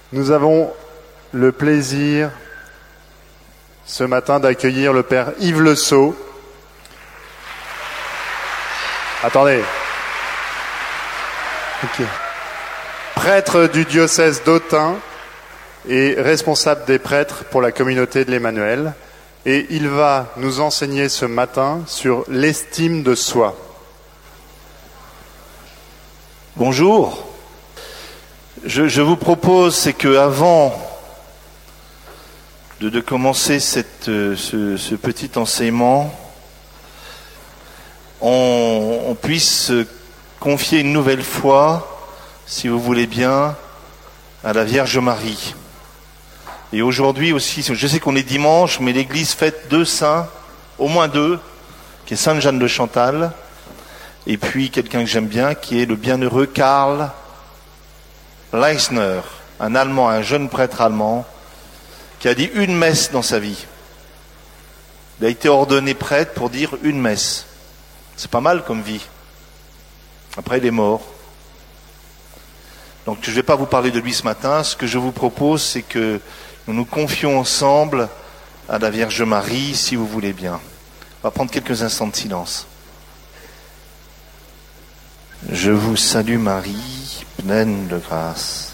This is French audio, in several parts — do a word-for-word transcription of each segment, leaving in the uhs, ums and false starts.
Nous avons le plaisir ce matin d'accueillir le Père Yves Le Sceau. Attendez. Ok. Prêtre du diocèse d'Autun et responsable des prêtres pour la communauté de l'Emmanuel. Et il va nous enseigner ce matin sur l'estime de soi. Bonjour. Je, je vous propose, c'est que avant de, de commencer cette, ce, ce petit enseignement, on, on puisse confier une nouvelle fois, si vous voulez bien, à la Vierge Marie. Et aujourd'hui aussi, je sais qu'on est dimanche, mais l'Église fête deux saints, au moins deux, qui est Sainte Jeanne de Chantal, et puis quelqu'un que j'aime bien, qui est le bienheureux Karl Leisner, un Allemand, un jeune prêtre allemand, qui a dit une messe dans sa vie. Il a été ordonné prêtre pour dire une messe. C'est pas mal comme vie. Après, il est mort. Donc, je ne vais pas vous parler de lui ce matin. Ce que je vous propose, c'est que nous nous confions ensemble à la Vierge Marie, si vous voulez bien. On va prendre quelques instants de silence. Je vous salue Marie, pleine de grâce.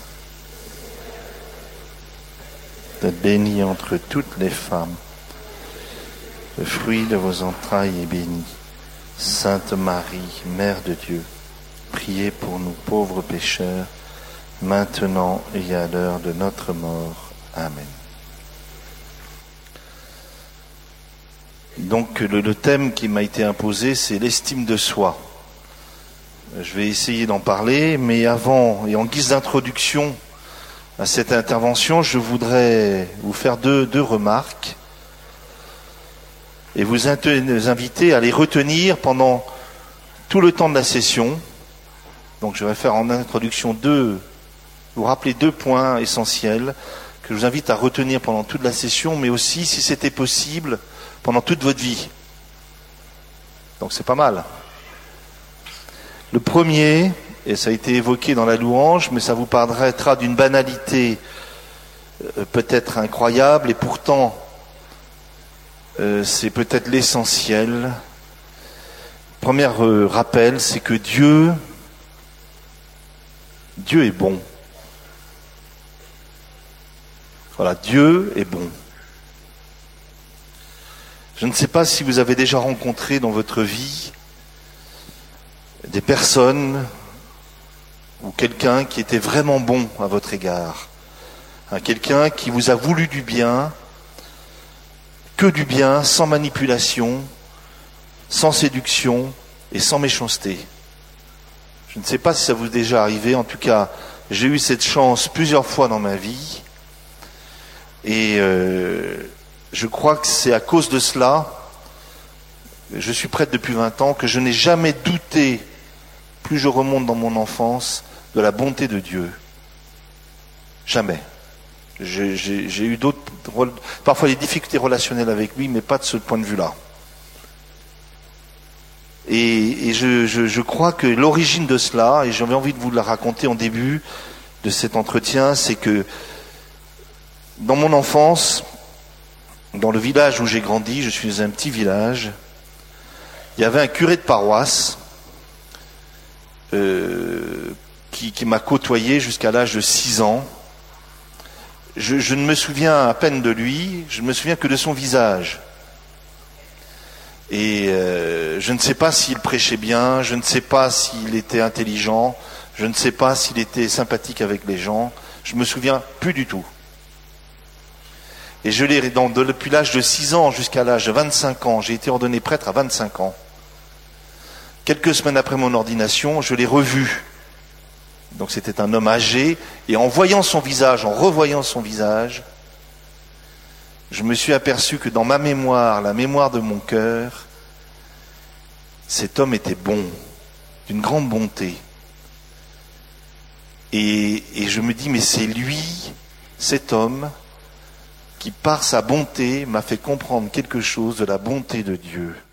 Vous êtes bénie entre toutes les femmes. Le fruit de vos entrailles est béni. Sainte Marie, Mère de Dieu, priez pour nous pauvres pécheurs, maintenant et à l'heure de notre mort. Amen. Donc le, le thème qui m'a été imposé, c'est l'estime de soi. Je vais essayer d'en parler, mais avant, et en guise d'introduction à cette intervention, je voudrais vous faire deux, deux remarques et vous inviter à les retenir pendant tout le temps de la session. Donc je vais faire en introduction deux, vous rappeler deux points essentiels que je vous invite à retenir pendant toute la session, mais aussi, si c'était possible, pendant toute votre vie. Donc c'est pas mal. Le premier, et ça a été évoqué dans la louange, mais ça vous paraîtra d'une banalité euh, peut-être incroyable, et pourtant euh, c'est peut-être l'essentiel. Premier euh, rappel, c'est que Dieu, Dieu est bon. Voilà, Dieu est bon. Je ne sais pas si vous avez déjà rencontré dans votre vie des personnes ou quelqu'un qui était vraiment bon à votre égard, hein, quelqu'un qui vous a voulu du bien, que du bien, sans manipulation, sans séduction et sans méchanceté. Je ne sais pas si ça vous est déjà arrivé, en tout cas, j'ai eu cette chance plusieurs fois dans ma vie, et euh, je crois que c'est à cause de cela, je suis prêtre depuis vingt ans, que je n'ai jamais douté, plus je remonte dans mon enfance, de la bonté de Dieu. Jamais. J'ai, j'ai, j'ai eu d'autres, parfois des difficultés relationnelles avec lui, mais pas de ce point de vue-là. Et, et je, je, je crois que l'origine de cela, et j'avais envie de vous la raconter en début de cet entretien, c'est que dans mon enfance, dans le village où j'ai grandi, je suis dans un petit village, il y avait un curé de paroisse euh, qui, qui m'a côtoyé jusqu'à l'âge de six ans. Je, je ne me souviens à peine de lui, je ne me souviens que de son visage. Et euh, je ne sais pas s'il prêchait bien, je ne sais pas s'il était intelligent, je ne sais pas s'il était sympathique avec les gens, je me souviens plus du tout. Et je l'ai, dans, depuis l'âge de six ans jusqu'à l'âge de vingt-cinq ans, j'ai été ordonné prêtre à vingt-cinq ans. Quelques semaines après mon ordination, je l'ai revu. Donc c'était un homme âgé, et en voyant son visage, en revoyant son visage, je me suis aperçu que dans ma mémoire, la mémoire de mon cœur, cet homme était bon, d'une grande bonté. Et, et je me dis, mais c'est lui, cet homme, qui par sa bonté m'a fait comprendre quelque chose de la bonté de Dieu.